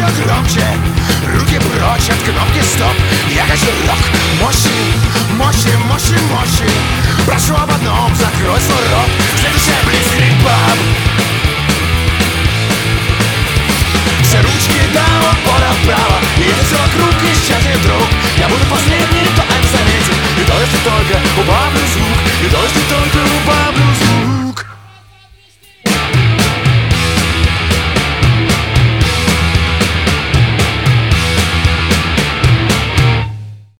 еще громче. Руки прочь от кнопки стоп. Я хочу рок, мощи, мощи, мощи, мощи. Прошу об одном, закрой свой рот. Следующая блицкриг, баб. Все ручки до упора вправо. И все вокруг исчезнет вдруг. Я буду последний, кто это заметит. И то, если только убавлю звук.